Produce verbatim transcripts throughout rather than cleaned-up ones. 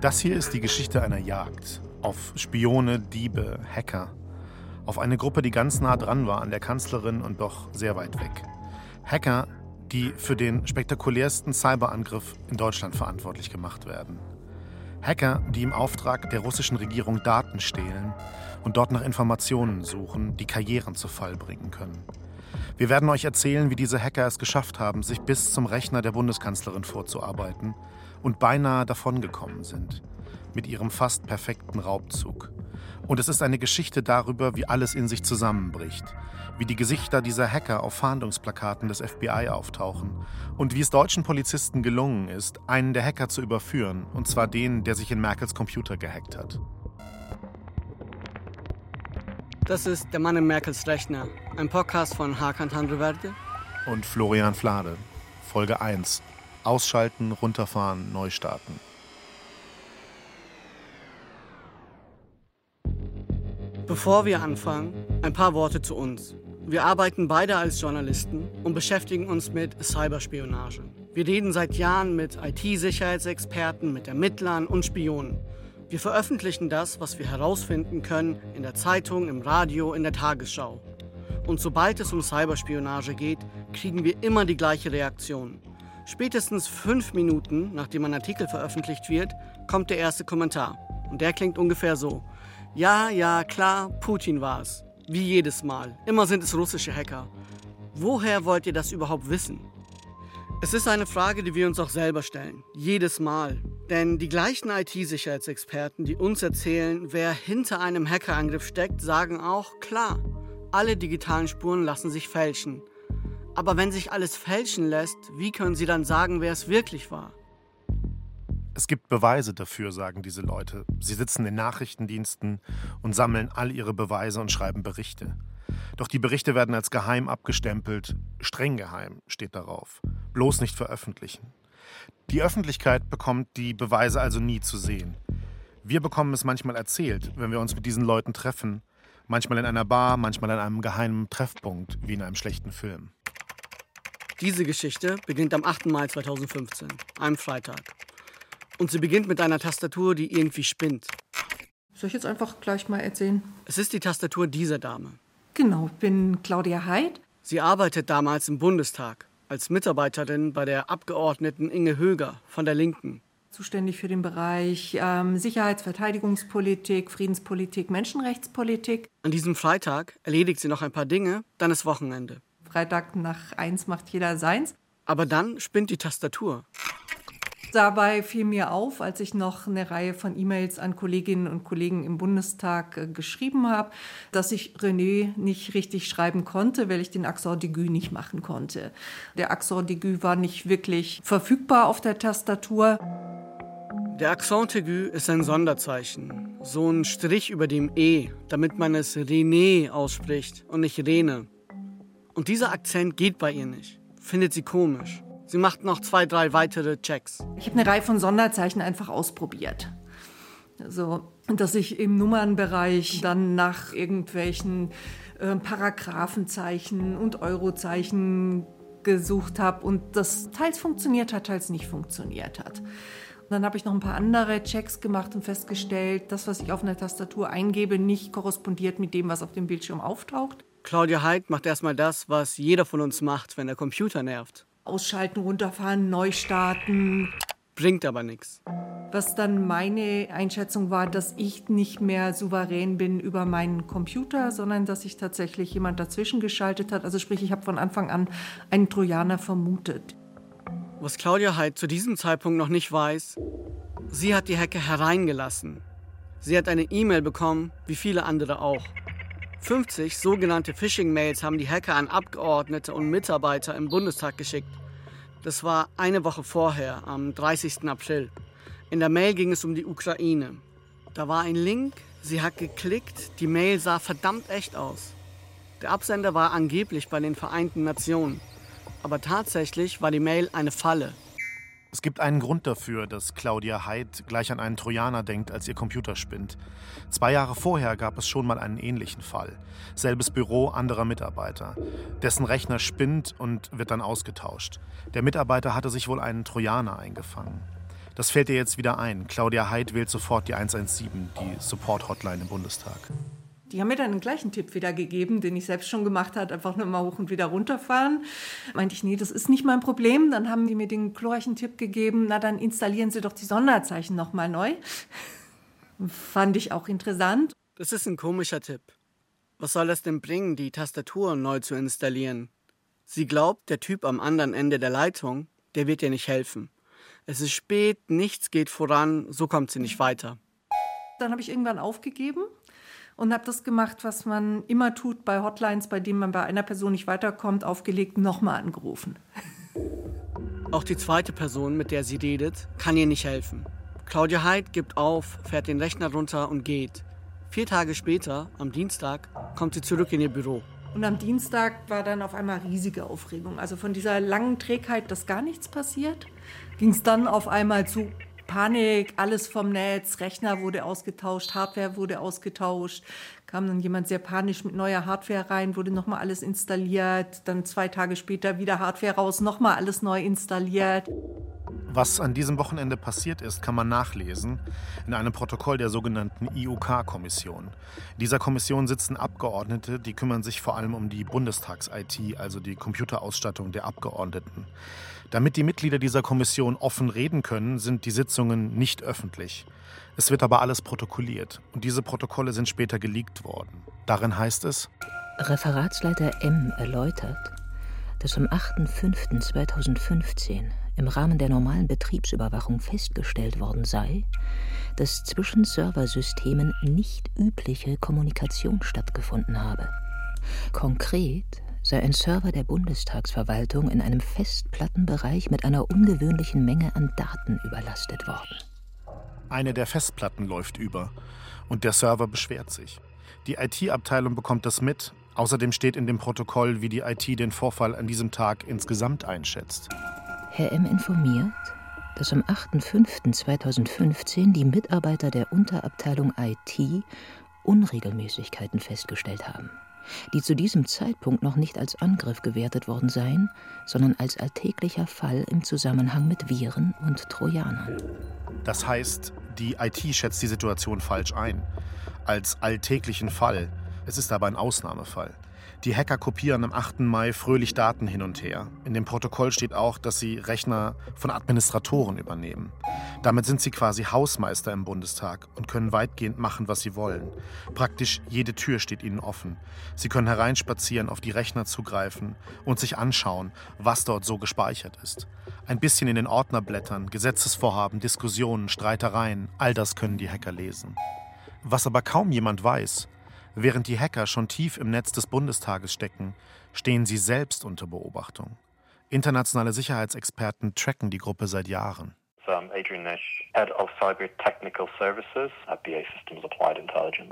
Das hier ist die Geschichte einer Jagd auf Spione, Diebe, Hacker. Auf eine Gruppe, die ganz nah dran war an der Kanzlerin und doch sehr weit weg. Hacker, die für den spektakulärsten Cyberangriff in Deutschland verantwortlich gemacht werden. Hacker, die im Auftrag der russischen Regierung Daten stehlen und dort nach Informationen suchen, die Karrieren zu Fall bringen können. Wir werden euch erzählen, wie diese Hacker es geschafft haben, sich bis zum Rechner der Bundeskanzlerin vorzuarbeiten und beinahe davongekommen sind. Mit ihrem fast perfekten Raubzug. Und es ist eine Geschichte darüber, wie alles in sich zusammenbricht. Wie die Gesichter dieser Hacker auf Fahndungsplakaten des F B I auftauchen. Und wie es deutschen Polizisten gelungen ist, einen der Hacker zu überführen. Und zwar den, der sich in Merkels Computer gehackt hat. Das ist Der Mann in Merkels Rechner. Ein Podcast von Hakan Tanrıverdi und Florian Flade. Folge eins. Ausschalten, runterfahren, neu starten. Bevor wir anfangen, ein paar Worte zu uns. Wir arbeiten beide als Journalisten und beschäftigen uns mit Cyberspionage. Wir reden seit Jahren mit I T-Sicherheitsexperten, mit Ermittlern und Spionen. Wir veröffentlichen das, was wir herausfinden können, in der Zeitung, im Radio, in der Tagesschau. Und sobald es um Cyberspionage geht, kriegen wir immer die gleiche Reaktion. Spätestens fünf Minuten, nachdem ein Artikel veröffentlicht wird, kommt der erste Kommentar. Und der klingt ungefähr so. Ja, ja, klar, Putin war es. Wie jedes Mal. Immer sind es russische Hacker. Woher wollt ihr das überhaupt wissen? Es ist eine Frage, die wir uns auch selber stellen. Jedes Mal. Denn die gleichen I T-Sicherheitsexperten, die uns erzählen, wer hinter einem Hackerangriff steckt, sagen auch, klar, alle digitalen Spuren lassen sich fälschen. Aber wenn sich alles fälschen lässt, wie können sie dann sagen, wer es wirklich war? Es gibt Beweise dafür, sagen diese Leute. Sie sitzen in Nachrichtendiensten und sammeln all ihre Beweise und schreiben Berichte. Doch die Berichte werden als geheim abgestempelt. Streng geheim steht darauf. Bloß nicht veröffentlichen. Die Öffentlichkeit bekommt die Beweise also nie zu sehen. Wir bekommen es manchmal erzählt, wenn wir uns mit diesen Leuten treffen. Manchmal in einer Bar, manchmal an einem geheimen Treffpunkt, wie in einem schlechten Film. Diese Geschichte beginnt am achten Mai zweitausendfünfzehn, einem Freitag. Und sie beginnt mit einer Tastatur, die irgendwie spinnt. Soll ich jetzt einfach gleich mal erzählen? Es ist die Tastatur dieser Dame. Genau, ich bin Claudia Heid. Sie arbeitet damals im Bundestag als Mitarbeiterin bei der Abgeordneten Inge Höger von der Linken. Zuständig für den Bereich ähm, Sicherheits-, Verteidigungspolitik, Friedenspolitik, Menschenrechtspolitik. An diesem Freitag erledigt sie noch ein paar Dinge, dann ist Wochenende. Freitag nach eins macht jeder seins. Aber dann spinnt die Tastatur. Dabei fiel mir auf, als ich noch eine Reihe von E-Mails an Kolleginnen und Kollegen im Bundestag äh, geschrieben habe, dass ich René nicht richtig schreiben konnte, weil ich den Accent d'aigu nicht machen konnte. Der Accent d'aigu war nicht wirklich verfügbar auf der Tastatur. Der Accent d'aigu ist ein Sonderzeichen, so ein Strich über dem E, damit man es René ausspricht und nicht Rene. Und dieser Akzent geht bei ihr nicht, findet sie komisch. Sie macht noch zwei, drei weitere Checks. Ich habe eine Reihe von Sonderzeichen einfach ausprobiert. Also, dass ich im Nummernbereich dann nach irgendwelchen äh, Paragraphenzeichen und Eurozeichen gesucht habe und das teils funktioniert hat, teils nicht funktioniert hat. Und dann habe ich noch ein paar andere Checks gemacht und festgestellt, das, was ich auf einer Tastatur eingebe, nicht korrespondiert mit dem, was auf dem Bildschirm auftaucht. Claudia Heid macht erstmal das, was jeder von uns macht, wenn der Computer nervt. Ausschalten, runterfahren, neu starten. Bringt aber nichts. Was dann meine Einschätzung war, dass ich nicht mehr souverän bin über meinen Computer, sondern dass sich tatsächlich jemand dazwischen geschaltet hat. Also sprich, ich habe von Anfang an einen Trojaner vermutet. Was Claudia Heid zu diesem Zeitpunkt noch nicht weiß, sie hat die Hacker hereingelassen. Sie hat eine E-Mail bekommen, wie viele andere auch. fünfzig sogenannte Phishing-Mails haben die Hacker an Abgeordnete und Mitarbeiter im Bundestag geschickt. Das war eine Woche vorher, am dreißigsten April. In der Mail ging es um die Ukraine. Da war ein Link, sie hat geklickt, die Mail sah verdammt echt aus. Der Absender war angeblich bei den Vereinten Nationen. Aber tatsächlich war die Mail eine Falle. Es gibt einen Grund dafür, dass Claudia Heid gleich an einen Trojaner denkt, als ihr Computer spinnt. Zwei Jahre vorher gab es schon mal einen ähnlichen Fall. Selbes Büro, anderer Mitarbeiter. Dessen Rechner spinnt und wird dann ausgetauscht. Der Mitarbeiter hatte sich wohl einen Trojaner eingefangen. Das fällt ihr jetzt wieder ein. Claudia Heid wählt sofort die eins eins sieben, die Support-Hotline im Bundestag. Die haben mir dann den gleichen Tipp wieder gegeben, den ich selbst schon gemacht habe, einfach nur mal hoch und wieder runterfahren. Meinte ich, nee, das ist nicht mein Problem. Dann haben die mir den glorreichen Tipp gegeben, na dann installieren Sie doch die Sonderzeichen nochmal neu. Fand ich auch interessant. Das ist ein komischer Tipp. Was soll das denn bringen, die Tastatur neu zu installieren? Sie glaubt, der Typ am anderen Ende der Leitung, der wird ihr nicht helfen. Es ist spät, nichts geht voran, so kommt sie nicht weiter. Dann habe ich irgendwann aufgegeben und habe das gemacht, was man immer tut bei Hotlines, bei denen man bei einer Person nicht weiterkommt, aufgelegt, nochmal angerufen. Auch die zweite Person, mit der sie redet, kann ihr nicht helfen. Claudia Heid gibt auf, fährt den Rechner runter und geht. Vier Tage später, am Dienstag, kommt sie zurück in ihr Büro. Und am Dienstag war dann auf einmal riesige Aufregung. Also von dieser langen Trägheit, dass gar nichts passiert, ging es dann auf einmal zu Panik, alles vom Netz, Rechner wurde ausgetauscht, Hardware wurde ausgetauscht. Kam dann jemand sehr panisch mit neuer Hardware rein, wurde nochmal alles installiert. Dann zwei Tage später wieder Hardware raus, nochmal alles neu installiert. Was an diesem Wochenende passiert ist, kann man nachlesen in einem Protokoll der sogenannten I U K-Kommission. In dieser Kommission sitzen Abgeordnete, die kümmern sich vor allem um die Bundestags-I T, also die Computerausstattung der Abgeordneten. Damit die Mitglieder dieser Kommission offen reden können, sind die Sitzungen nicht öffentlich. Es wird aber alles protokolliert und diese Protokolle sind später geleakt worden. Darin heißt es: Referatsleiter M erläutert, dass am achter fünfter zweitausendfünfzehn im Rahmen der normalen Betriebsüberwachung festgestellt worden sei, dass zwischen Serversystemen nicht übliche Kommunikation stattgefunden habe. Konkret sei ein Server der Bundestagsverwaltung in einem Festplattenbereich mit einer ungewöhnlichen Menge an Daten überlastet worden. Eine der Festplatten läuft über und der Server beschwert sich. Die I T-Abteilung bekommt das mit. Außerdem steht in dem Protokoll, wie die I T den Vorfall an diesem Tag insgesamt einschätzt. Herr M. informiert, dass am achter fünfter zweitausendfünfzehn die Mitarbeiter der Unterabteilung I T Unregelmäßigkeiten festgestellt haben, die zu diesem Zeitpunkt noch nicht als Angriff gewertet worden seien, sondern als alltäglicher Fall im Zusammenhang mit Viren und Trojanern. Das heißt, die I T schätzt die Situation falsch ein. Als alltäglichen Fall. Es ist aber ein Ausnahmefall. Die Hacker kopieren am achter Mai fröhlich Daten hin und her. In dem Protokoll steht auch, dass sie Rechner von Administratoren übernehmen. Damit sind sie quasi Hausmeister im Bundestag und können weitgehend machen, was sie wollen. Praktisch jede Tür steht ihnen offen. Sie können hereinspazieren, auf die Rechner zugreifen und sich anschauen, was dort so gespeichert ist. Ein bisschen in den Ordner blättern, Gesetzesvorhaben, Diskussionen, Streitereien, all das können die Hacker lesen. Was aber kaum jemand weiß: Während die Hacker schon tief im Netz des Bundestages stecken, stehen sie selbst unter Beobachtung. Internationale Sicherheitsexperten tracken die Gruppe seit Jahren. So I'm Adrian Nish, Head of Cyber Technical Services at B A Systems Applied Intelligence.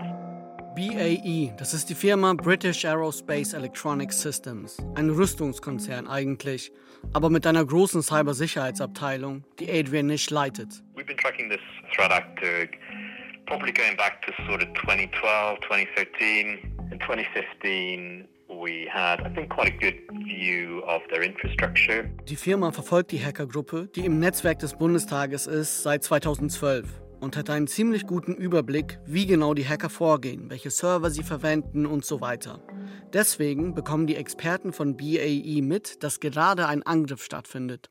B A E, das ist die Firma British Aerospace Electronics Systems. Ein Rüstungskonzern eigentlich, aber mit einer großen Cybersicherheitsabteilung, die Adrian Nish leitet. We've been tracking this threat actor probably going back to sort of twenty twelve, twenty thirteen. In twenty fifteen, we had, I think, quite a good view of their infrastructure. Die Firma verfolgt die Hackergruppe, die im Netzwerk des Bundestages ist, seit zweitausendzwölf und hat einen ziemlich guten Überblick, wie genau die Hacker vorgehen, welche Server sie verwenden und so weiter. Deswegen bekommen die Experten von B A E mit, dass gerade ein Angriff stattfindet.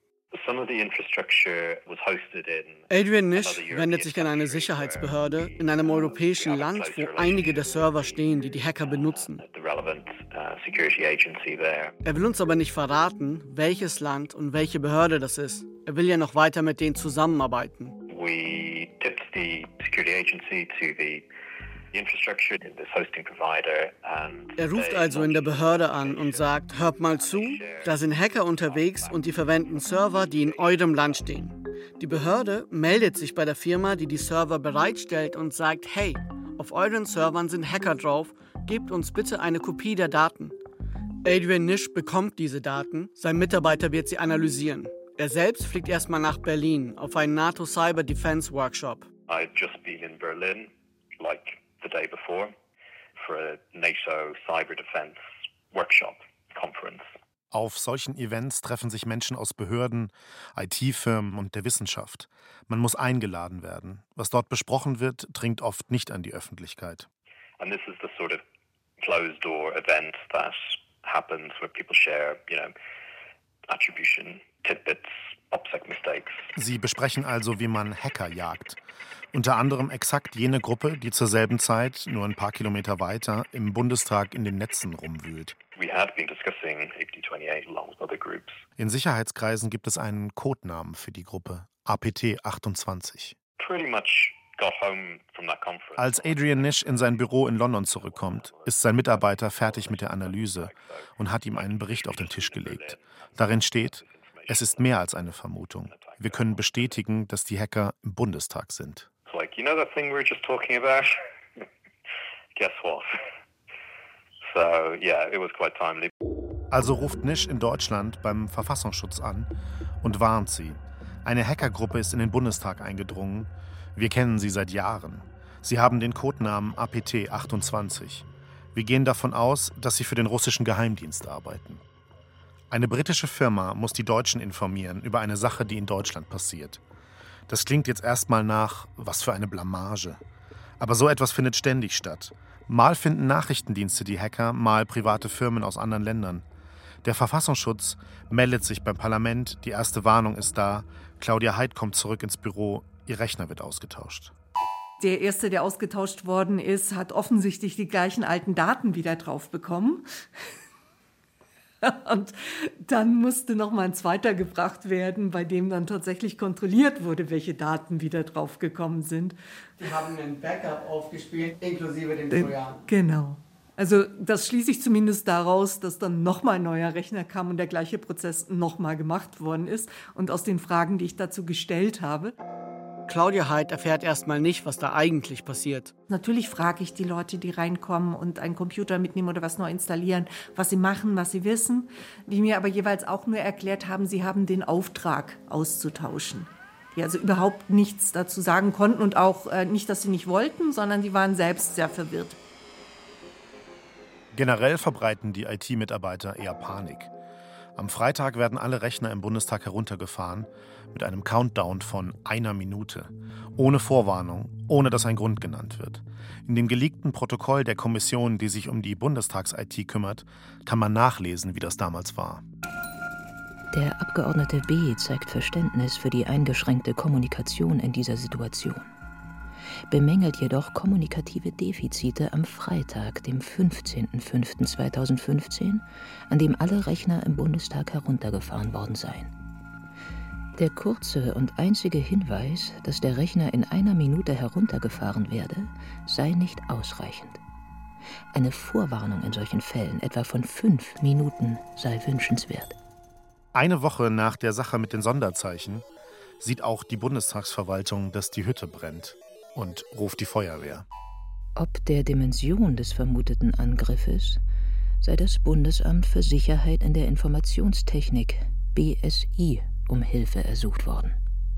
Adrian Nish wendet sich an eine Sicherheitsbehörde in einem europäischen Land, wo einige der Server stehen, die die Hacker benutzen. Er will uns aber nicht verraten, welches Land und welche Behörde das ist. Er will ja noch weiter mit denen zusammenarbeiten. We tipped the security agency to the infrastructure in this hosting provider and Er ruft also in der Behörde an und sagt: Hört mal zu, da sind Hacker unterwegs und die verwenden Server, die in eurem Land stehen. Die Behörde meldet sich bei der Firma, die die Server bereitstellt und sagt: Hey, auf euren Servern sind Hacker drauf, gebt uns bitte eine Kopie der Daten. Adrian Nish bekommt diese Daten, sein Mitarbeiter wird sie analysieren. Er selbst fliegt erstmal nach Berlin auf einen NATO Cyber Defense Workshop. I'd just been in Berlin, like the day before, for a NATO Cyber Defense Workshop conference. Auf solchen Events treffen sich Menschen aus Behörden, I T-Firmen und der Wissenschaft. Man muss eingeladen werden. Was dort besprochen wird, dringt oft nicht an die Öffentlichkeit. And this is the sort of closed-door event that happens where people share, you know, attribution, tidbits, OPSEC mistakes. Sie besprechen also, wie man Hacker jagt. Unter anderem exakt jene Gruppe, die zur selben Zeit, nur ein paar Kilometer weiter, im Bundestag in den Netzen rumwühlt. We had been discussing A P T twenty-eight along with other groups. In Sicherheitskreisen gibt es einen Codenamen für die Gruppe, A P T achtundzwanzig. Pretty much got home from that conference. Als Adrian Nish in sein Büro in London zurückkommt, ist sein Mitarbeiter fertig mit der Analyse und hat ihm einen Bericht auf den Tisch gelegt. Darin steht, es ist mehr als eine Vermutung. Wir können bestätigen, dass die Hacker im Bundestag sind. It's like, you know that thing we were just talking about? Guess what? So, yeah, it was quite timely. Also ruft Nish in Deutschland beim Verfassungsschutz an und warnt sie. Eine Hackergruppe ist in den Bundestag eingedrungen. Wir kennen sie seit Jahren. Sie haben den Codenamen A P T achtundzwanzig. Wir gehen davon aus, dass sie für den russischen Geheimdienst arbeiten. Eine britische Firma muss die Deutschen informieren über eine Sache, die in Deutschland passiert. Das klingt jetzt erstmal nach, was für eine Blamage. Aber so etwas findet ständig statt. Mal finden Nachrichtendienste die Hacker, mal private Firmen aus anderen Ländern. Der Verfassungsschutz meldet sich beim Parlament, die erste Warnung ist da. Claudia Haidt kommt zurück ins Büro, ihr Rechner wird ausgetauscht. Der erste, der ausgetauscht worden ist, hat offensichtlich die gleichen alten Daten wieder drauf bekommen. Und dann musste noch mal ein zweiter gebracht werden, bei dem dann tatsächlich kontrolliert wurde, welche Daten wieder draufgekommen sind. Die haben einen Backup aufgespielt, inklusive dem Trojaner. Genau. Also das schließe ich zumindest daraus, dass dann noch mal ein neuer Rechner kam und der gleiche Prozess noch mal gemacht worden ist. Und aus den Fragen, die ich dazu gestellt habe. Claudia Haidt erfährt erstmal nicht, was da eigentlich passiert. Natürlich frage ich die Leute, die reinkommen und einen Computer mitnehmen oder was neu installieren, was sie machen, was sie wissen, die mir aber jeweils auch nur erklärt haben, sie haben den Auftrag auszutauschen. Die also überhaupt nichts dazu sagen konnten und auch äh, nicht, dass sie nicht wollten, sondern die waren selbst sehr verwirrt. Generell verbreiten die I T-Mitarbeiter eher Panik. Am Freitag werden alle Rechner im Bundestag heruntergefahren mit einem Countdown von einer Minute. Ohne Vorwarnung, ohne dass ein Grund genannt wird. In dem geleakten Protokoll der Kommission, die sich um die Bundestags-I T kümmert, kann man nachlesen, wie das damals war. Der Abgeordnete B. zeigt Verständnis für die eingeschränkte Kommunikation in dieser Situation. Bemängelt jedoch kommunikative Defizite am Freitag, dem fünfzehnten fünften zweitausendfünfzehn, an dem alle Rechner im Bundestag heruntergefahren worden seien. Der kurze und einzige Hinweis, dass der Rechner in einer Minute heruntergefahren werde, sei nicht ausreichend. Eine Vorwarnung in solchen Fällen, etwa von fünf Minuten, sei wünschenswert. Eine Woche nach der Sache mit den Sonderzeichen sieht auch die Bundestagsverwaltung, dass die Hütte brennt und ruft die Feuerwehr. Ob der Dimension des vermuteten Angriffes sei das Bundesamt für Sicherheit in der Informationstechnik, B S I, um Hilfe ersucht worden.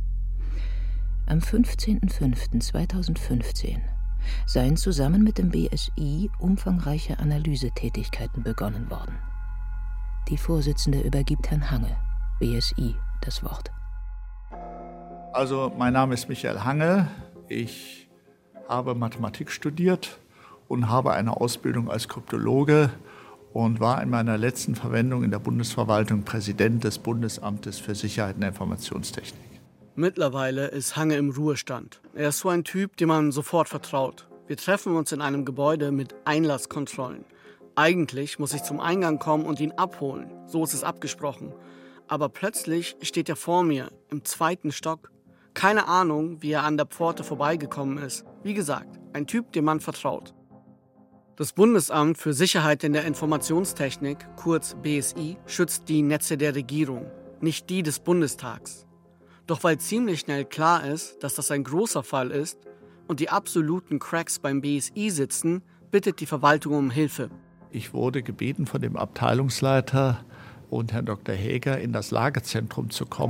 Am fünfzehnten fünften zweitausendfünfzehn seien zusammen mit dem B S I umfangreiche Analysetätigkeiten begonnen worden. Die Vorsitzende übergibt Herrn Hange, B S I, das Wort. Also, mein Name ist Michael Hange. Ich habe Mathematik studiert und habe eine Ausbildung als Kryptologe und war in meiner letzten Verwendung in der Bundesverwaltung Präsident des Bundesamtes für Sicherheit in der Informationstechnik. Mittlerweile ist Hange im Ruhestand. Er ist so ein Typ, dem man sofort vertraut. Wir treffen uns in einem Gebäude mit Einlasskontrollen. Eigentlich muss ich zum Eingang kommen und ihn abholen. So ist es abgesprochen. Aber plötzlich steht er vor mir, im zweiten Stock. Keine Ahnung, wie er an der Pforte vorbeigekommen ist. Wie gesagt, ein Typ, dem man vertraut. Das Bundesamt für Sicherheit in der Informationstechnik, kurz B S I, schützt die Netze der Regierung, nicht die des Bundestags. Doch weil ziemlich schnell klar ist, dass das ein großer Fall ist und die absoluten Cracks beim B S I sitzen, bittet die Verwaltung um Hilfe. Ich wurde gebeten von dem Abteilungsleiter und Herrn Doktor Häger in das Lagezentrum zu kommen.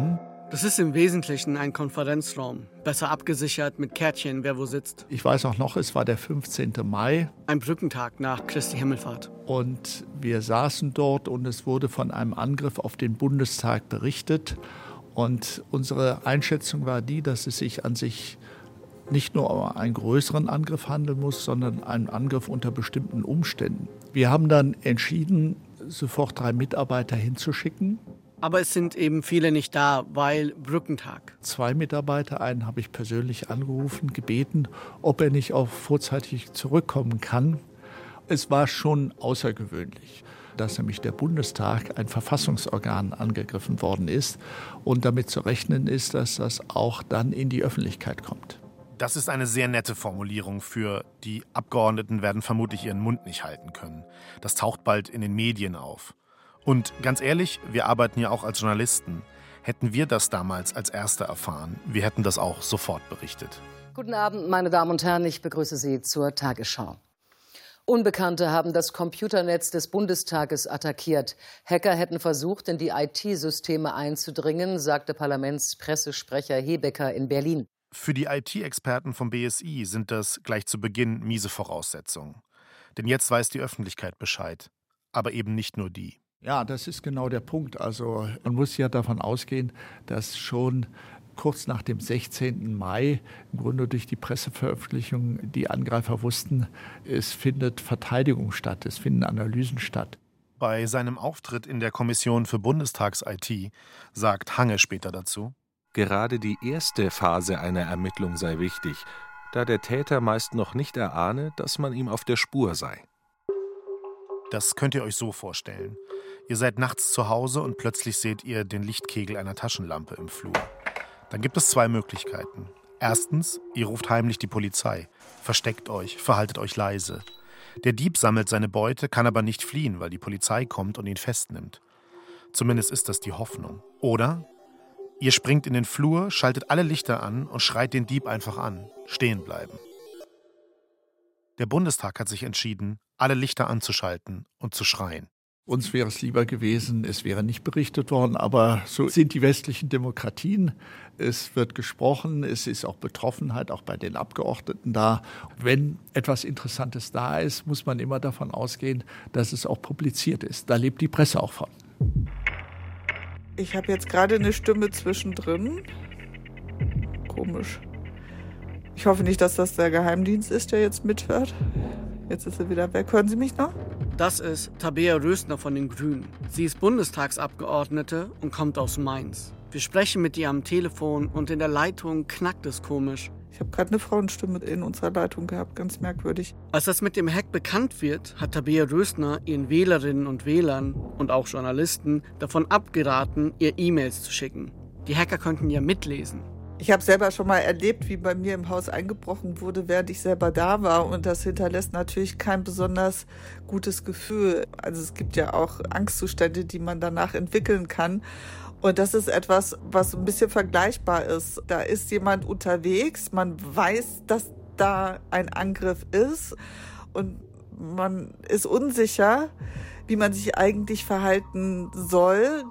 Das ist im Wesentlichen ein Konferenzraum, besser abgesichert mit Kärtchen, wer wo sitzt. Ich weiß auch noch, es war der fünfzehnten Mai. Ein Brückentag nach Christi Himmelfahrt. Und wir saßen dort und es wurde von einem Angriff auf den Bundestag berichtet. Und unsere Einschätzung war die, dass es sich an sich nicht nur um einen größeren Angriff handeln muss, sondern einen Angriff unter bestimmten Umständen. Wir haben dann entschieden, sofort drei Mitarbeiter hinzuschicken. Aber es sind eben viele nicht da, weil Brückentag. Zwei Mitarbeiter, einen habe ich persönlich angerufen, gebeten, ob er nicht auch vorzeitig zurückkommen kann. Es war schon außergewöhnlich, dass nämlich der Bundestag, ein Verfassungsorgan, angegriffen worden ist und damit zu rechnen ist, dass das auch dann in die Öffentlichkeit kommt. Das ist eine sehr nette Formulierung für die Abgeordneten werden vermutlich ihren Mund nicht halten können. Das taucht bald in den Medien auf. Und ganz ehrlich, wir arbeiten ja auch als Journalisten. Hätten wir das damals als Erste erfahren, wir hätten das auch sofort berichtet. Guten Abend, meine Damen und Herren, ich begrüße Sie zur Tagesschau. Unbekannte haben das Computernetz des Bundestages attackiert. Hacker hätten versucht, in die I T-Systeme einzudringen, sagte Parlamentspressesprecher Hebecker in Berlin. Für die I T-Experten vom B S I sind das gleich zu Beginn miese Voraussetzungen. Denn jetzt weiß die Öffentlichkeit Bescheid. Aber eben nicht nur die. Ja, das ist genau der Punkt. Also man muss ja davon ausgehen, dass schon kurz nach dem sechzehnten Mai, im Grunde durch die Presseveröffentlichung, die Angreifer wussten, es findet Verteidigung statt, es finden Analysen statt. Bei seinem Auftritt in der Kommission für Bundestags-I T sagt Hange später dazu: Gerade die erste Phase einer Ermittlung sei wichtig, da der Täter meist noch nicht erahne, dass man ihm auf der Spur sei. Das könnt ihr euch so vorstellen. Ihr seid nachts zu Hause und plötzlich seht ihr den Lichtkegel einer Taschenlampe im Flur. Dann gibt es zwei Möglichkeiten. Erstens, ihr ruft heimlich die Polizei. Versteckt euch, verhaltet euch leise. Der Dieb sammelt seine Beute, kann aber nicht fliehen, weil die Polizei kommt und ihn festnimmt. Zumindest ist das die Hoffnung. Oder ihr springt in den Flur, schaltet alle Lichter an und schreit den Dieb einfach an. Stehen bleiben. Der Bundestag hat sich entschieden, alle Lichter anzuschalten und zu schreien. Uns wäre es lieber gewesen, es wäre nicht berichtet worden, aber so sind die westlichen Demokratien. Es wird gesprochen, es ist auch Betroffenheit, auch bei den Abgeordneten da. Wenn etwas Interessantes da ist, muss man immer davon ausgehen, dass es auch publiziert ist. Da lebt die Presse auch von. Ich habe jetzt gerade eine Stimme zwischendrin. Komisch. Ich hoffe nicht, dass das der Geheimdienst ist, der jetzt mithört. Jetzt ist er wieder weg. Hören Sie mich noch? Das ist Tabea Rösner von den Grünen. Sie ist Bundestagsabgeordnete und kommt aus Mainz. Wir sprechen mit ihr am Telefon und in der Leitung knackt es komisch. Ich habe gerade eine Frauenstimme in unserer Leitung gehabt, ganz merkwürdig. Als das mit dem Hack bekannt wird, hat Tabea Rösner ihren Wählerinnen und Wählern und auch Journalisten davon abgeraten, ihr E-Mails zu schicken. Die Hacker könnten ja mitlesen. Ich habe selber schon mal erlebt, wie bei mir im Haus eingebrochen wurde, während ich selber da war. Und das hinterlässt natürlich kein besonders gutes Gefühl. Also es gibt ja auch Angstzustände, die man danach entwickeln kann. Und das ist etwas, was ein bisschen vergleichbar ist. Da ist jemand unterwegs, man weiß, dass da ein Angriff ist und man ist unsicher, wie man sich eigentlich verhalten soll.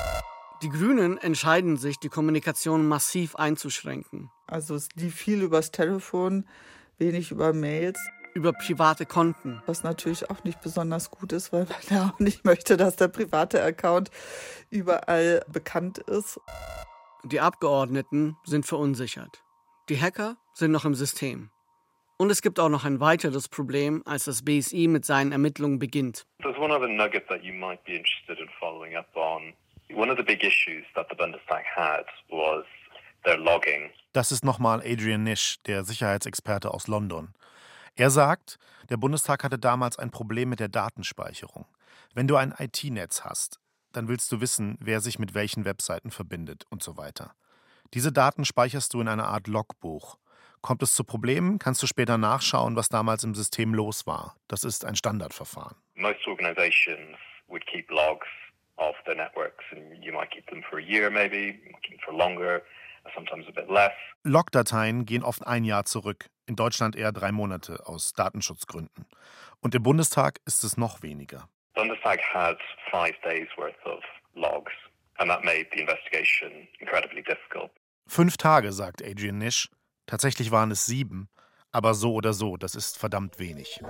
Die Grünen entscheiden sich, die Kommunikation massiv einzuschränken. Also es lief viel übers Telefon, wenig über Mails. Über private Konten. Was natürlich auch nicht besonders gut ist, weil man ja auch nicht möchte, dass der private Account überall bekannt ist. Die Abgeordneten sind verunsichert. Die Hacker sind noch im System. Und es gibt auch noch ein weiteres Problem, als das B S I mit seinen Ermittlungen beginnt. There's one other nugget that you might be interested in following up on. One of the big issues that the Bundestag had was their logging. Das ist nochmal Adrian Nish, der Sicherheitsexperte aus London. Er sagt, der Bundestag hatte damals ein Problem mit der Datenspeicherung. Wenn du ein I T-Netz hast, dann willst du wissen, wer sich mit welchen Webseiten verbindet und so weiter. Diese Daten speicherst du in einer Art Logbuch. Kommt es zu Problemen, kannst du später nachschauen, was damals im System los war. Das ist ein Standardverfahren. Most organizations would keep logs of their networks, and you might keep them for a year maybe, you might keep them for longer, sometimes a bit less. Logdateien gehen oft ein Jahr zurück, in Deutschland eher drei Monate aus Datenschutzgründen. Und im Bundestag ist es noch weniger. Bundestag had five days worth of logs, And that made the investigation incredibly difficult. Fünf Tage, sagt Adrian Nish. Tatsächlich waren es sieben. Aber so oder so, das ist verdammt wenig.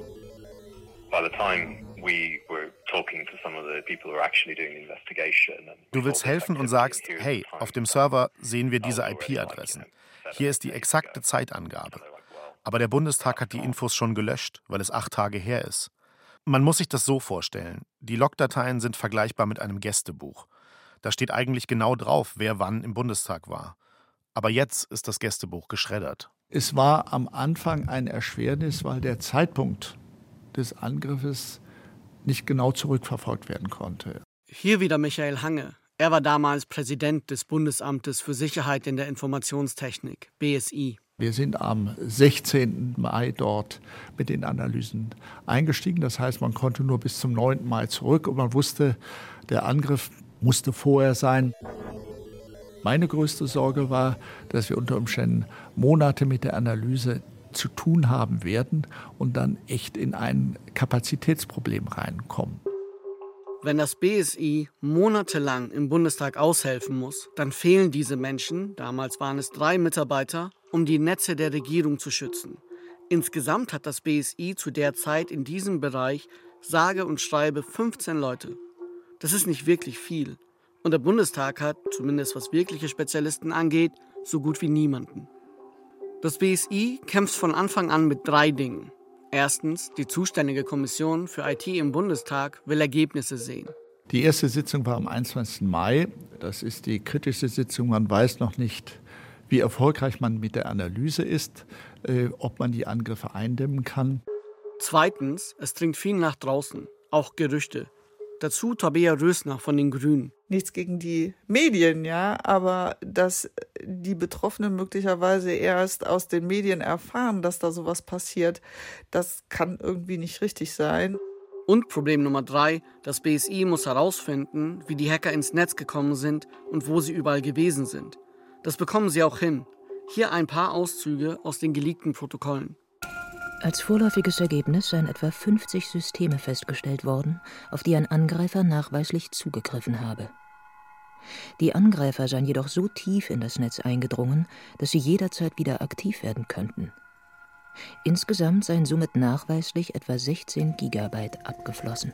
By the time we were talking to some of the people who were actually doing the investigation. Du willst helfen und sagst, hey, auf dem Server sehen wir diese I P-Adressen. Hier ist die exakte Zeitangabe. Aber der Bundestag hat die Infos schon gelöscht, weil es acht Tage her ist. Man muss sich das so vorstellen. Die Logdateien sind vergleichbar mit einem Gästebuch. Da steht eigentlich genau drauf, wer wann im Bundestag war. Aber jetzt ist das Gästebuch geschreddert. Es war am Anfang ein Erschwernis, weil der Zeitpunkt des Angriffes nicht genau zurückverfolgt werden konnte. Hier wieder Michael Hange. Er war damals Präsident des Bundesamtes für Sicherheit in der Informationstechnik, B S I. Wir sind am sechzehnten Mai dort mit den Analysen eingestiegen. Das heißt, man konnte nur bis zum neunten Mai zurück und man wusste, der Angriff musste vorher sein. Meine größte Sorge war, dass wir unter Umständen Monate mit der Analyse zu tun haben werden und dann echt in ein Kapazitätsproblem reinkommen. Wenn das B S I monatelang im Bundestag aushelfen muss, dann fehlen diese Menschen, damals waren es drei Mitarbeiter, um die Netze der Regierung zu schützen. Insgesamt hat das B S I zu der Zeit in diesem Bereich sage und schreibe fünfzehn Leute. Das ist nicht wirklich viel. Und der Bundestag hat, zumindest was wirkliche Spezialisten angeht, so gut wie niemanden. Das B S I kämpft von Anfang an mit drei Dingen. Erstens, die zuständige Kommission für I T im Bundestag will Ergebnisse sehen. Die erste Sitzung war am einundzwanzigsten Mai. Das ist die kritischste Sitzung. Man weiß noch nicht, wie erfolgreich man mit der Analyse ist, äh, ob man die Angriffe eindämmen kann. Zweitens, es dringt viel nach draußen, auch Gerüchte. Dazu Tabea Rösner von den Grünen. Nichts gegen die Medien, ja, aber dass die Betroffenen möglicherweise erst aus den Medien erfahren, dass da sowas passiert, das kann irgendwie nicht richtig sein. Und Problem Nummer drei, das B S I muss herausfinden, wie die Hacker ins Netz gekommen sind und wo sie überall gewesen sind. Das bekommen sie auch hin. Hier ein paar Auszüge aus den geleakten Protokollen. Als vorläufiges Ergebnis seien etwa fünfzig Systeme festgestellt worden, auf die ein Angreifer nachweislich zugegriffen habe. Die Angreifer seien jedoch so tief in das Netz eingedrungen, dass sie jederzeit wieder aktiv werden könnten. Insgesamt seien somit nachweislich etwa sechzehn Gigabyte abgeflossen.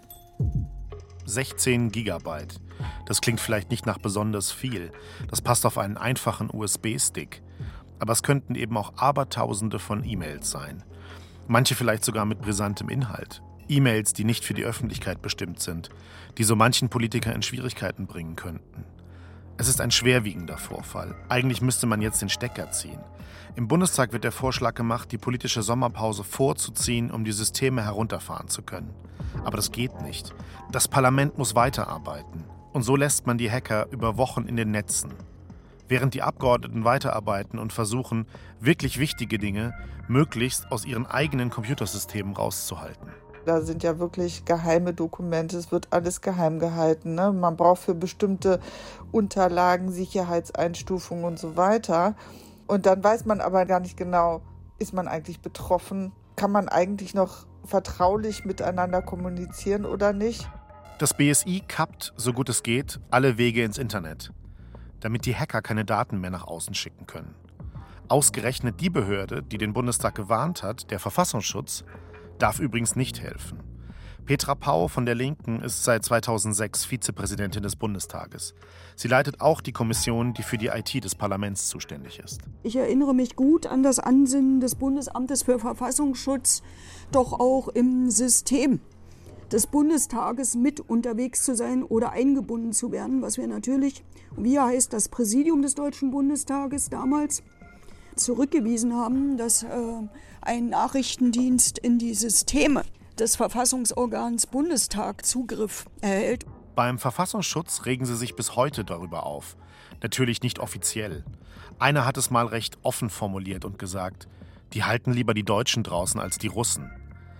sechzehn Gigabyte. Das klingt vielleicht nicht nach besonders viel. Das passt auf einen einfachen U S B-Stick. Aber es könnten eben auch Abertausende von E-Mails sein. Manche vielleicht sogar mit brisantem Inhalt. E-Mails, die nicht für die Öffentlichkeit bestimmt sind, die so manchen Politiker in Schwierigkeiten bringen könnten. Es ist ein schwerwiegender Vorfall. Eigentlich müsste man jetzt den Stecker ziehen. Im Bundestag wird der Vorschlag gemacht, die politische Sommerpause vorzuziehen, um die Systeme herunterfahren zu können. Aber das geht nicht. Das Parlament muss weiterarbeiten. Und so lässt man die Hacker über Wochen in den Netzen. Während die Abgeordneten weiterarbeiten und versuchen, wirklich wichtige Dinge möglichst aus ihren eigenen Computersystemen rauszuhalten. Da sind ja wirklich geheime Dokumente, es wird alles geheim gehalten, ne? Man braucht für bestimmte Unterlagen Sicherheitseinstufungen und so weiter. Und dann weiß man aber gar nicht genau, ist man eigentlich betroffen? Kann man eigentlich noch vertraulich miteinander kommunizieren oder nicht? Das B S I kappt, so gut es geht, alle Wege ins Internet, damit die Hacker keine Daten mehr nach außen schicken können. Ausgerechnet die Behörde, die den Bundestag gewarnt hat, der Verfassungsschutz, darf übrigens nicht helfen. Petra Pau von der Linken ist seit zweitausendsechs Vizepräsidentin des Bundestages. Sie leitet auch die Kommission, die für die I T des Parlaments zuständig ist. Ich erinnere mich gut an das Ansinnen des Bundesamtes für Verfassungsschutz, doch auch im System des Bundestages mit unterwegs zu sein oder eingebunden zu werden, was wir natürlich, wir heißt das Präsidium des Deutschen Bundestages damals, zurückgewiesen haben, dass äh, ein Nachrichtendienst in die Systeme des Verfassungsorgans Bundestag Zugriff erhält. Beim Verfassungsschutz regen sie sich bis heute darüber auf. Natürlich nicht offiziell. Einer hat es mal recht offen formuliert und gesagt, die halten lieber die Deutschen draußen als die Russen.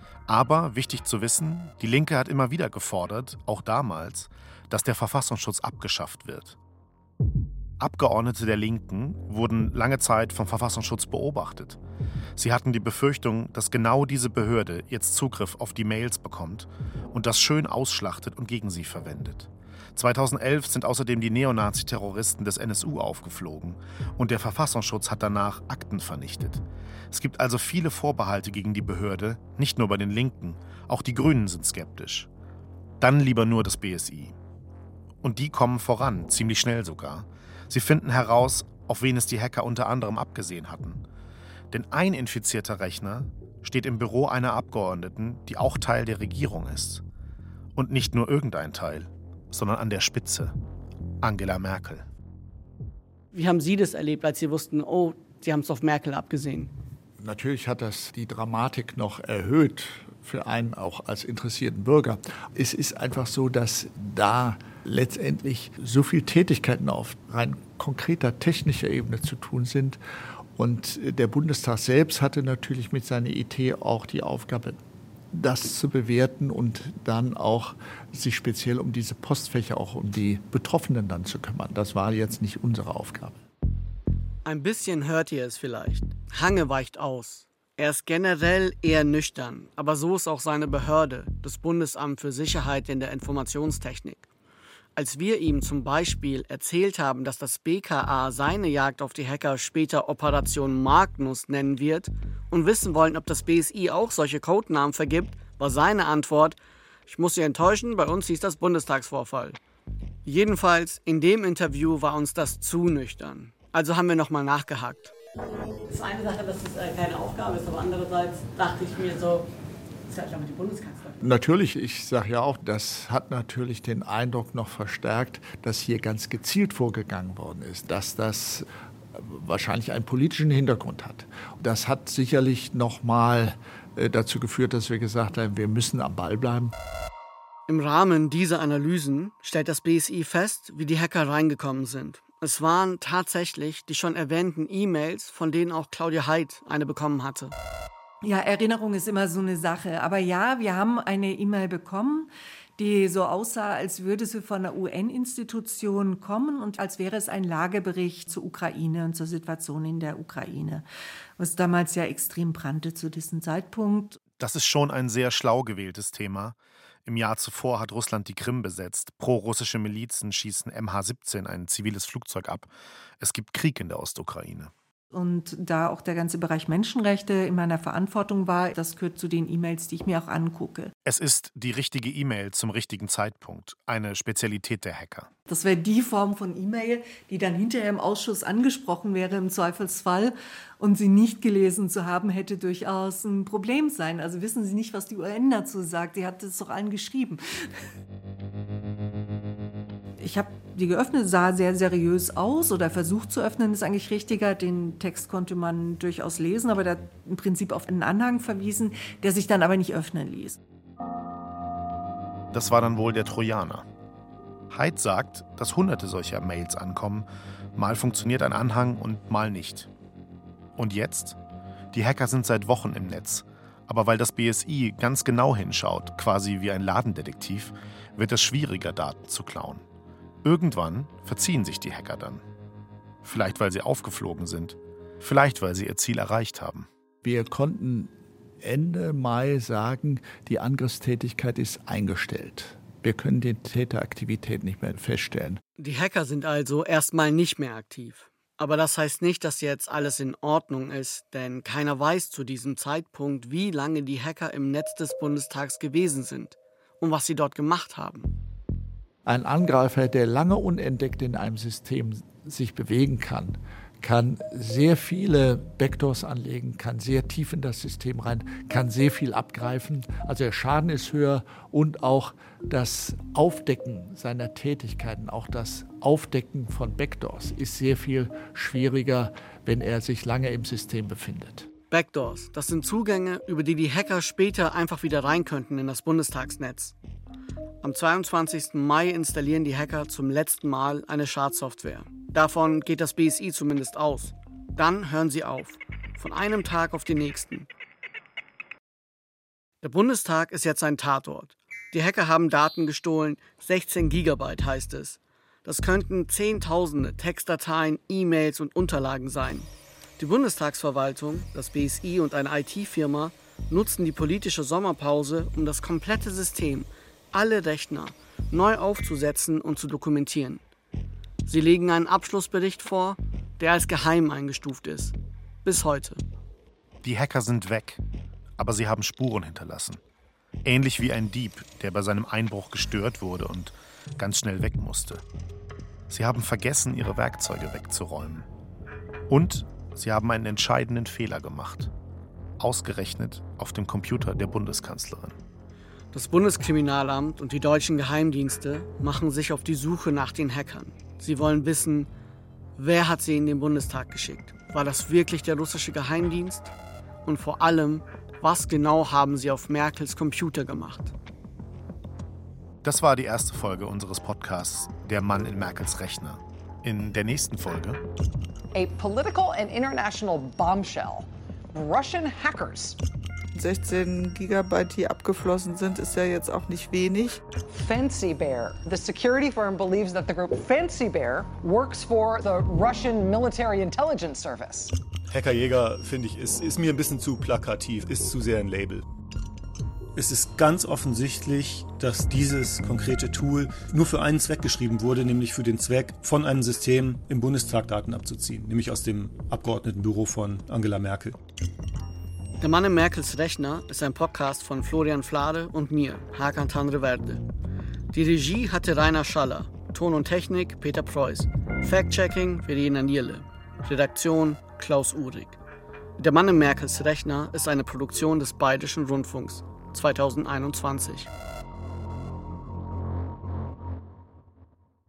Aber, wichtig zu wissen, die Linke hat immer wieder gefordert, auch damals, dass der Verfassungsschutz abgeschafft wird. Abgeordnete der Linken wurden lange Zeit vom Verfassungsschutz beobachtet. Sie hatten die Befürchtung, dass genau diese Behörde jetzt Zugriff auf die Mails bekommt und das schön ausschlachtet und gegen sie verwendet. zweitausendelf sind außerdem die Neonazi-Terroristen des N S U aufgeflogen und der Verfassungsschutz hat danach Akten vernichtet. Es gibt also viele Vorbehalte gegen die Behörde, nicht nur bei den Linken, auch die Grünen sind skeptisch. Dann lieber nur das B S I. Und die kommen voran, ziemlich schnell sogar. Sie finden heraus, auf wen es die Hacker unter anderem abgesehen hatten. Denn ein infizierter Rechner steht im Büro einer Abgeordneten, die auch Teil der Regierung ist. Und nicht nur irgendein Teil, sondern an der Spitze. Angela Merkel. Wie haben Sie das erlebt, als Sie wussten, oh, Sie haben es auf Merkel abgesehen? Natürlich hat das die Dramatik noch erhöht für einen auch als interessierten Bürger. Es ist einfach so, dass da letztendlich so viele Tätigkeiten auf rein konkreter technischer Ebene zu tun sind. Und der Bundestag selbst hatte natürlich mit seiner I T auch die Aufgabe, das zu bewerten und dann auch sich speziell um diese Postfächer, auch um die Betroffenen dann zu kümmern. Das war jetzt nicht unsere Aufgabe. Ein bisschen hört ihr es vielleicht. Hange weicht aus. Er ist generell eher nüchtern, aber so ist auch seine Behörde, das Bundesamt für Sicherheit in der Informationstechnik. Als wir ihm zum Beispiel erzählt haben, dass das B K A seine Jagd auf die Hacker später Operation Magnus nennen wird und wissen wollen, ob das B S I auch solche Codenamen vergibt, war seine Antwort: Ich muss Sie enttäuschen, bei uns hieß das Bundestagsvorfall. Jedenfalls, in dem Interview war uns das zu nüchtern. Also haben wir nochmal nachgehakt. Das ist eine Sache, dass es keine Aufgabe ist, aber andererseits dachte ich mir so, das ist ja auch die Bundeskanzlerin. Natürlich, ich sage ja auch, das hat natürlich den Eindruck noch verstärkt, dass hier ganz gezielt vorgegangen worden ist, dass das wahrscheinlich einen politischen Hintergrund hat. Das hat sicherlich noch mal dazu geführt, dass wir gesagt haben, wir müssen am Ball bleiben. Im Rahmen dieser Analysen stellt das B S I fest, wie die Hacker reingekommen sind. Es waren tatsächlich die schon erwähnten E-Mails, von denen auch Claudia Haidt eine bekommen hatte. Ja, Erinnerung ist immer so eine Sache. Aber ja, wir haben eine E-Mail bekommen, die so aussah, als würde sie von einer U N-Institution kommen und als wäre es ein Lagebericht zur Ukraine und zur Situation in der Ukraine, was damals ja extrem brannte zu diesem Zeitpunkt. Das ist schon ein sehr schlau gewähltes Thema. Im Jahr zuvor hat Russland die Krim besetzt. Pro-russische Milizen schießen M H siebzehn, ein ziviles Flugzeug, ab. Es gibt Krieg in der Ostukraine. Und da auch der ganze Bereich Menschenrechte in meiner Verantwortung war, das gehört zu den E-Mails, die ich mir auch angucke. Es ist die richtige E-Mail zum richtigen Zeitpunkt, eine Spezialität der Hacker. Das wäre die Form von E-Mail, die dann hinterher im Ausschuss angesprochen wäre im Zweifelsfall. Und sie nicht gelesen zu haben, hätte durchaus ein Problem sein. Also wissen Sie nicht, was die U N dazu sagt. Die hat es doch allen geschrieben. Ich habe die geöffnet, sah sehr seriös aus oder versucht zu öffnen, ist eigentlich richtiger. Den Text konnte man durchaus lesen, aber der hat im Prinzip auf einen Anhang verwiesen, der sich dann aber nicht öffnen ließ. Das war dann wohl der Trojaner. Haidt sagt, dass hunderte solcher Mails ankommen. Mal funktioniert ein Anhang und mal nicht. Und jetzt? Die Hacker sind seit Wochen im Netz. Aber weil das B S I ganz genau hinschaut, quasi wie ein Ladendetektiv, wird es schwieriger, Daten zu klauen. Irgendwann verziehen sich die Hacker dann. Vielleicht, weil sie aufgeflogen sind. Vielleicht, weil sie ihr Ziel erreicht haben. Wir konnten Ende Mai sagen, die Angriffstätigkeit ist eingestellt. Wir können die Täteraktivität nicht mehr feststellen. Die Hacker sind also erstmal nicht mehr aktiv. Aber das heißt nicht, dass jetzt alles in Ordnung ist, denn keiner weiß zu diesem Zeitpunkt, wie lange die Hacker im Netz des Bundestags gewesen sind und was sie dort gemacht haben. Ein Angreifer, der lange unentdeckt in einem System sich bewegen kann, kann sehr viele Backdoors anlegen, kann sehr tief in das System rein, kann sehr viel abgreifen. Also der Schaden ist höher und auch das Aufdecken seiner Tätigkeiten, auch das Aufdecken von Backdoors ist sehr viel schwieriger, wenn er sich lange im System befindet. Backdoors, das sind Zugänge, über die die Hacker später einfach wieder rein könnten in das Bundestagsnetz. Am zweiundzwanzigsten Mai installieren die Hacker zum letzten Mal eine Schadsoftware. Davon geht das B S I zumindest aus. Dann hören sie auf. Von einem Tag auf den nächsten. Der Bundestag ist jetzt ein Tatort. Die Hacker haben Daten gestohlen, sechzehn Gigabyte heißt es. Das könnten Zehntausende Textdateien, E-Mails und Unterlagen sein. Die Bundestagsverwaltung, das B S I und eine I T-Firma nutzen die politische Sommerpause, um das komplette System, alle Rechner, neu aufzusetzen und zu dokumentieren. Sie legen einen Abschlussbericht vor, der als geheim eingestuft ist. Bis heute. Die Hacker sind weg, aber sie haben Spuren hinterlassen. Ähnlich wie ein Dieb, der bei seinem Einbruch gestört wurde und ganz schnell weg musste. Sie haben vergessen, ihre Werkzeuge wegzuräumen. Und sie haben einen entscheidenden Fehler gemacht. Ausgerechnet auf dem Computer der Bundeskanzlerin. Das Bundeskriminalamt und die deutschen Geheimdienste machen sich auf die Suche nach den Hackern. Sie wollen wissen, wer hat sie in den Bundestag geschickt? War das wirklich der russische Geheimdienst? Und vor allem, was genau haben sie auf Merkels Computer gemacht? Das war die erste Folge unseres Podcasts Der Mann in Merkels Rechner. In der nächsten Folge: A political and international bombshell. Russian hackers. sechzehn Gigabyte, die abgeflossen sind, ist ja jetzt auch nicht wenig. Fancy Bear. The security firm believes that the group Fancy Bear works for the Russian Military Intelligence Service. Hackerjäger, finde ich, ist, ist mir ein bisschen zu plakativ, ist zu sehr ein Label. Es ist ganz offensichtlich, dass dieses konkrete Tool nur für einen Zweck geschrieben wurde, nämlich für den Zweck, von einem System im Bundestag Daten abzuziehen, nämlich aus dem Abgeordnetenbüro von Angela Merkel. Der Mann in Merkels Rechner ist ein Podcast von Florian Flade und mir, Hakan Tanreverde. Die Regie hatte Rainer Schaller, Ton und Technik Peter Preuß, Fact-Checking Verena Nierle, Redaktion Klaus Uhrig. Der Mann in Merkels Rechner ist eine Produktion des Bayerischen Rundfunks zweitausendeinundzwanzig.